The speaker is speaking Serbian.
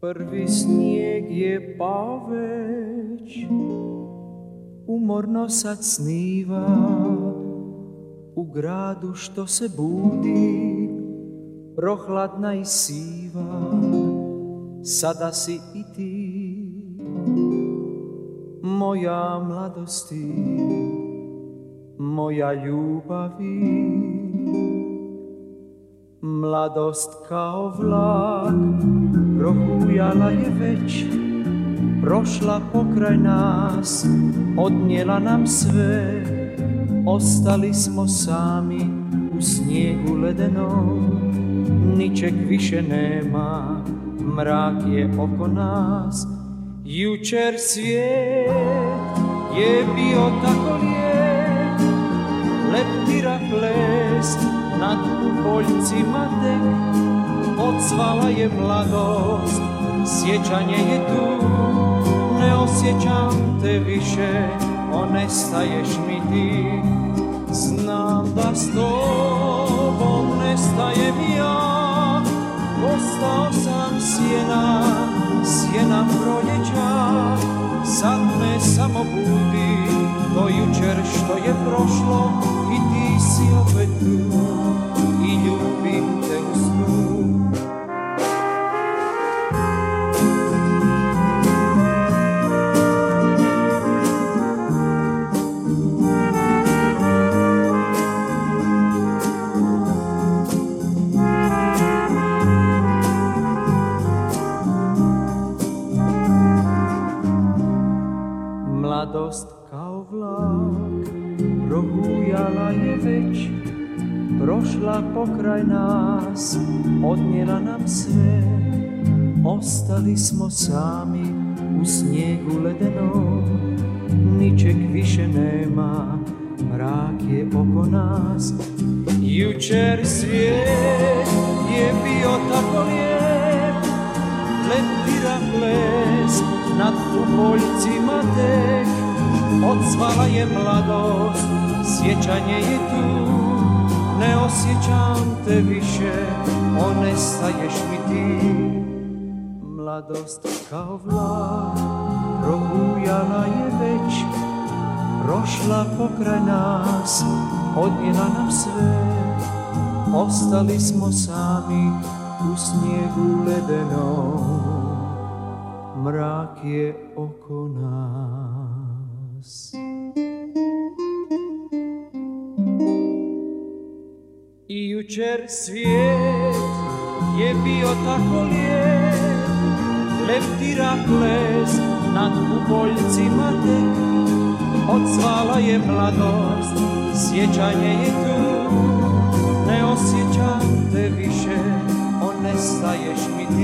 Prvi snijeg je pao već, umorno sad sniva, u gradu što se budi, prohladna i siva, sada si i ti, moja mladosti, moja ljubavi. Mladost kao vlak prohujala je već, prošla pokraj nas, odnijela nam sve, ostali smo sami u snijegu ledenom, ničeg više nema, mrak je oko nas. Jučer svijet je bio tako lijep, leptira ples nad poljcima tek, odsvala je mladost, sjećanje je tu, ne osjećam te više, onestaješ mi ti. Znam da s tobom nestajem ja, postao sam sjena, sjena proljeća, sad me samo budi to jučer što je prošlo i ti si opet tu i ljubim te u snu. Mladost kao vlak prohujala je već, prošla pokraj nas, odnijela nam sve, ostali smo sami u snijegu ledenom, ničeg više nema, mrak je oko nas. Jučer svijet je bio tako lijep, leptira ples nad poljcima tek, odzvala je mladost, sjećanje je tu, ne osjećam te više, onestaješ mi ti. Mladost kao vlak prohujala je već, prošla pokraj nas, odnijela nam sve, ostali smo sami u snijegu ledenom, mrak je oko nas. I jučer svijet je bio tako lijep, leptira ples nad uboljcima tek, odzvala je mladost, sjećanje je tu, ne osjećam te više, onestaješ mi ti.